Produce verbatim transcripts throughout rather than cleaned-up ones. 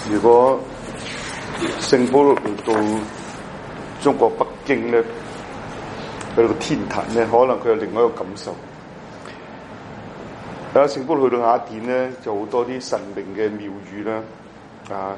如果聖保祿嚟到中國北京咧，去到個天壇咧，可能佢有另外一個感受。啊，聖保祿去到雅典咧，就好多啲神明嘅廟宇啦，啊，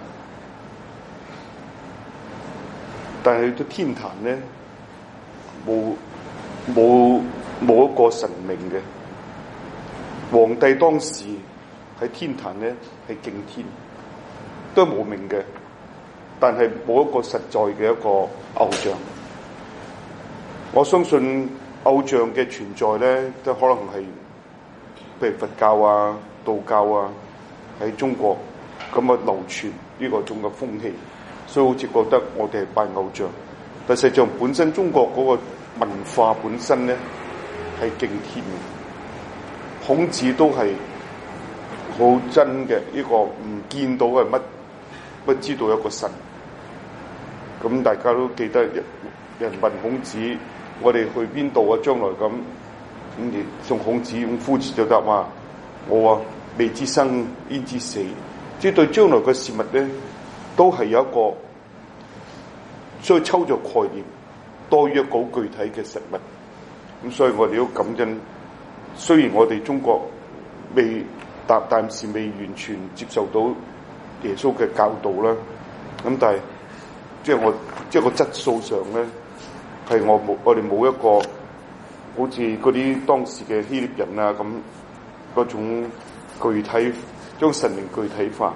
但係去到天壇咧，冇冇冇一個神明嘅。皇帝當時喺天壇咧係敬天，都係無名嘅，但係冇一個實在嘅一個偶像。我相信偶像嘅存在咧，都可能係譬如佛教啊、道教啊喺中國咁啊流傳呢個種嘅風氣，所以好似覺得我哋係拜偶像。但實際上本身中國嗰個文化本身咧係敬天嘅。孔子都係好真嘅，呢、這個唔見到係乜，不知道有個神。咁大家都記得人人問孔子：我哋去邊度啊？將來咁咁，你送孔子用夫子就答話：我啊未知生焉知死。即係對將來嘅事物咧，都係有一個需要抽象概念，多於一個具體嘅實物。咁所以我哋都感恩。雖然我哋中國未但暫時未完全接受到耶穌嘅教導啦，咁但係即係我即係個質素上咧，係我冇我哋冇一個好似嗰啲當時嘅希臘人啊咁嗰種具體將神明具體化。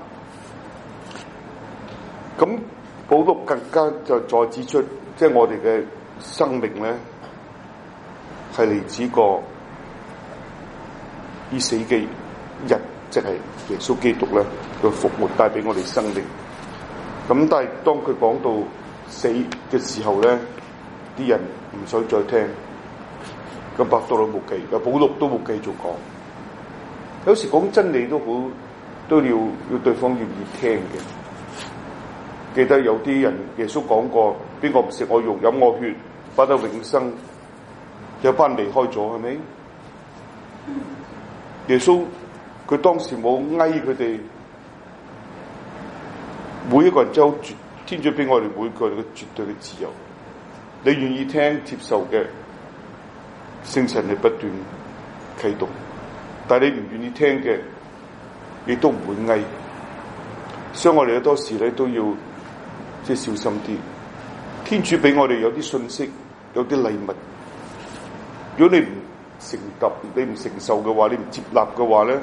咁保祿更加就再指出，即係我哋嘅生命咧係嚟自個呢死嘅日，即係耶穌基督咧，佢復活帶俾我哋生命。咁但係當佢講到死嘅時候咧，啲人唔想再聽。咁伯多祿冇繼，個保祿都冇繼續講。有時講真理都好，都要要對方願意聽嘅。記得有啲人耶穌講過：邊個唔食我肉、飲我血，不得永生。有班離開咗，係咪？耶穌佢當時冇哀佢哋，每一個人都有絕天主俾我哋每個人嘅絕對嘅自由。你願意聽接受嘅，聖神係不斷啟動；但係你唔願意聽嘅，亦都唔會哀。所以我哋好多時咧都要即係小心啲。天主俾我哋有啲信息，有啲禮物。如果你唔承擔，你唔承受嘅話，你唔接納嘅話咧，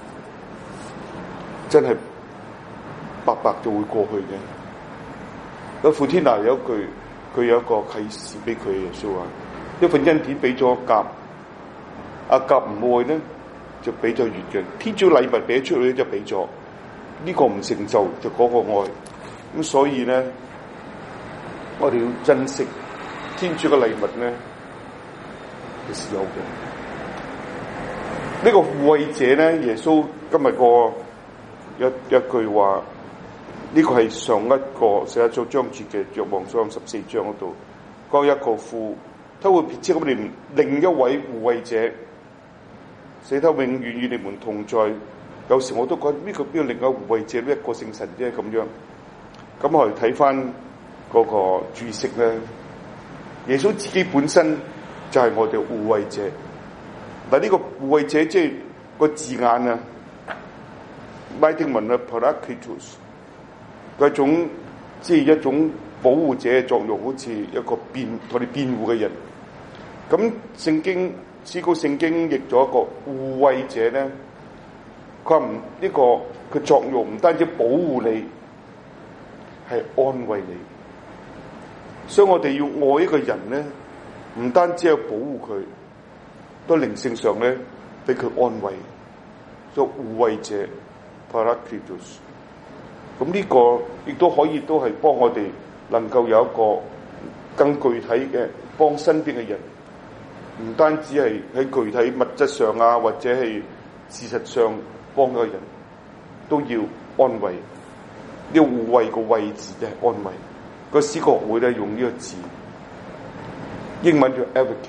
真係白白就會過去嘅。咁傅天娜有一句，佢有一個啟示俾佢耶穌話：一份恩典俾咗甲，阿甲唔愛咧，就俾咗乙嘅。天主禮物俾出去咧，就俾咗呢個唔承受，就嗰個愛。咁所以咧，我哋要珍惜天主嘅禮物咧。是有嘅。呢個護衛者咧，耶穌今日個一一句話，呢、這個係上一個寫一章章節嘅若望書十四章嗰度，講一個父，他會撇棄我哋另一位護衛者，使他永遠與你們同在。有時我都覺得呢個邊個另一個護衛者呢一個聖神啫咁樣。咁我哋睇翻嗰個注釋咧，耶穌自己本身就係我哋護衛者，但呢個護衛者即係個字眼啊，拉丁文啊 Parakletos， 嗰種即係一種保護者嘅作用，好似一個辯同你辯護嘅人。咁聖經思高聖經譯咗一個護衛者咧，佢話唔呢個佢作用唔單止保護你，係安慰你。所以我哋要愛一個人咧，唔單止係保護佢，都靈性上咧俾佢安慰，做護衛者 Parakletos。咁呢個亦都可以都係幫我哋能夠有一個更具體嘅幫身邊嘅人，唔單止係喺具體物質上啊，或者係事實上幫個人，都要安慰。呢個護衛個位置就係安慰。個司學會咧用呢個字，英文叫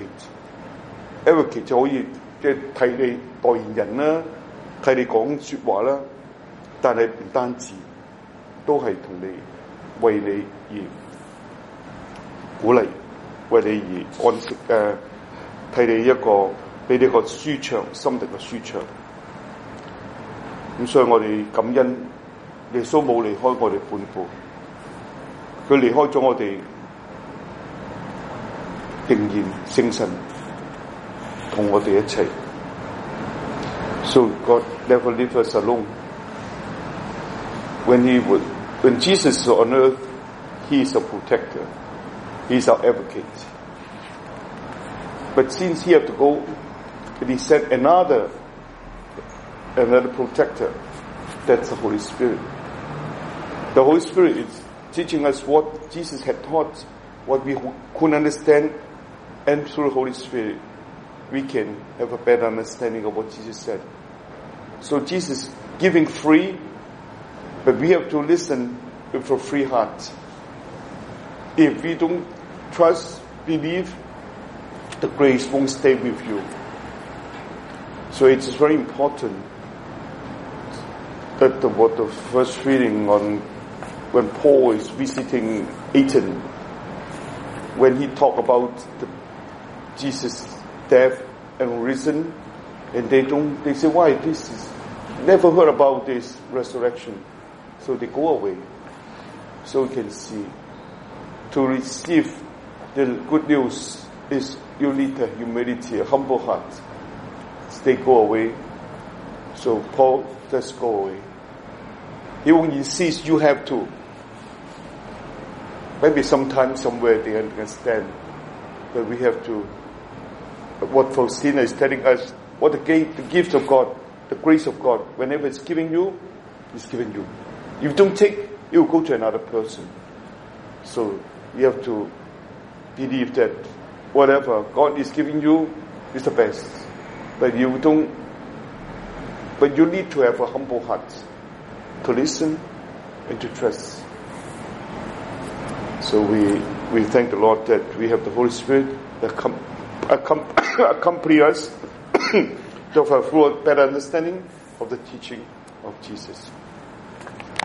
advocate，advocate 就可以即係替你代言人啦，替你講說話啦。但係唔單止， 都係同你為你而鼓勵，為你而安息誒，替、呃、你一個俾你一個舒暢心靈嘅舒暢。咁所以我哋感恩耶穌冇離開我哋半步，佢離開咗我哋，仍然聖神同我哋一齊。So God never leave us alone. When he would, when Jesus is on earth, he is a protector. He is our advocate. But since he had to go, and he sent another, another protector. That's the Holy Spirit. The Holy Spirit is teaching us what Jesus had taught, what we couldn't understand, and through the Holy Spirit, we can have a better understanding of what Jesus said. So Jesus giving free, but we have to listen with a free heart. If we don't trust, believe, the grace won't stay with you. So it is very important that the, what the first reading on when Paul is visiting Athens, when he talked about the Jesus' death and risen, and they don't, they say, why this is, never heard about this resurrection. So they go away. So you can see, to receive the good news is you need a humility, a humble heart. They go away. So Paul just go away. He won't insist you have to. Maybe sometime, somewhere they understand. But we have to, what Faustina is telling us, what the, the gift of God, the grace of God, whenever it's giving you, it's giving you. If you don't take, it will go to another person. So you have to believe that whatever God is giving you is the best. But you don't, but you need to have a humble heart to listen and to trust. So we, we thank the Lord that we have the Holy Spirit that come, accompany us to have a better understanding of the teaching of Jesus.